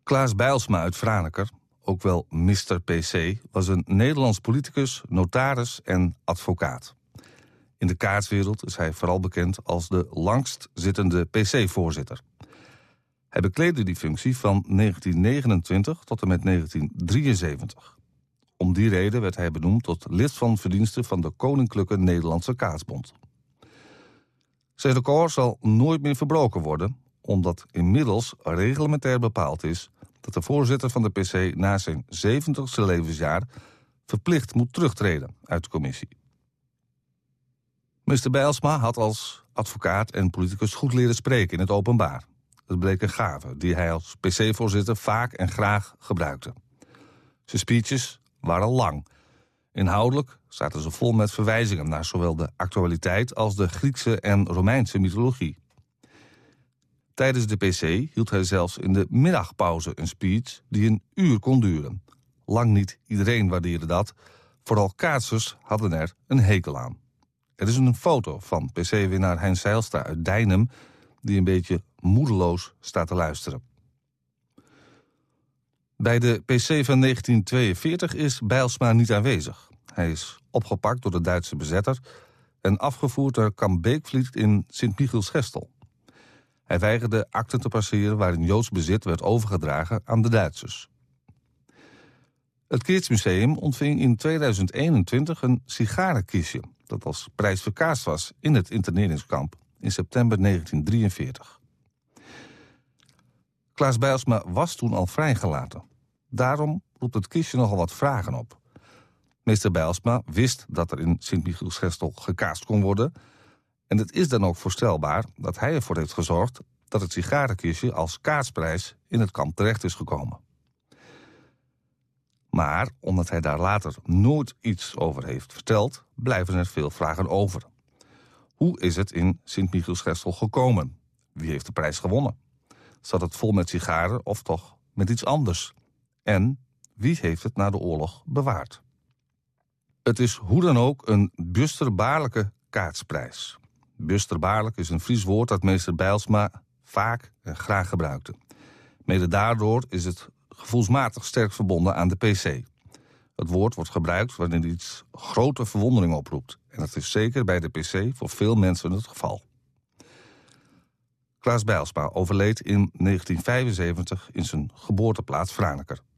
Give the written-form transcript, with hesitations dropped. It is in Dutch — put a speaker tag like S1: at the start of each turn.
S1: Klaas Bijlsma uit Franeker, ook wel Mr. PC, was een Nederlands politicus, notaris en advocaat. In de kaatswereld is hij vooral bekend als de langstzittende PC-voorzitter. Hij bekleedde die functie van 1929 tot en met 1973. Om die reden werd hij benoemd tot lid van verdiensten van de Koninklijke Nederlandse Kaatsbond. Zijn record zal nooit meer verbroken worden, omdat inmiddels reglementair bepaald is dat de voorzitter van de PC na zijn 70ste levensjaar verplicht moet terugtreden uit de commissie. Mr. Bijlsma had als advocaat en politicus goed leren spreken in het openbaar. Het bleek een gave die hij als PC-voorzitter vaak en graag gebruikte. Zijn speeches waren lang. Inhoudelijk zaten ze vol met verwijzingen naar zowel de actualiteit als de Griekse en Romeinse mythologie. Tijdens de PC hield hij zelfs in de middagpauze een speech die een uur kon duren. Lang niet iedereen waardeerde dat. Vooral kaatsers hadden er een hekel aan. Er is een foto van PC-winnaar Hein Zijlstra uit Deinum die een beetje moedeloos staat te luisteren. Bij de PC van 1942 is Bijlsma niet aanwezig. Hij is opgepakt door de Duitse bezetter en afgevoerd naar kamp Beekvliet in Sint-Michielsgestel. Hij weigerde akten te passeren waarin Joods bezit werd overgedragen aan de Duitsers. Het Keertsmuseum ontving in 2021 een sigarenkistje dat als prijs verkaasd was in het interneringskamp in september 1943. Klaas Bijlsma was toen al vrijgelaten. Daarom roept het kistje nogal wat vragen op. Meester Bijlsma wist dat er in Sint-Michielsgestel gekaast kon worden en het is dan ook voorstelbaar dat hij ervoor heeft gezorgd dat het sigarenkistje als kaatsprijs in het kamp terecht is gekomen. Maar omdat hij daar later nooit iets over heeft verteld, blijven er veel vragen over. Hoe is het in Sint-Michielsgestel gekomen? Wie heeft de prijs gewonnen? Zat het vol met sigaren of toch met iets anders? En wie heeft het na de oorlog bewaard? Het is hoe dan ook een busterbaarlijke kaatsprijs. Busterbaarlijk is een Fries woord dat meester Bijlsma vaak en graag gebruikte. Mede daardoor is het gevoelsmatig sterk verbonden aan de PC. Het woord wordt gebruikt wanneer iets grote verwondering oproept. En dat is zeker bij de PC voor veel mensen het geval. Klaas Bijlsma overleed in 1975 in zijn geboorteplaats Franeker.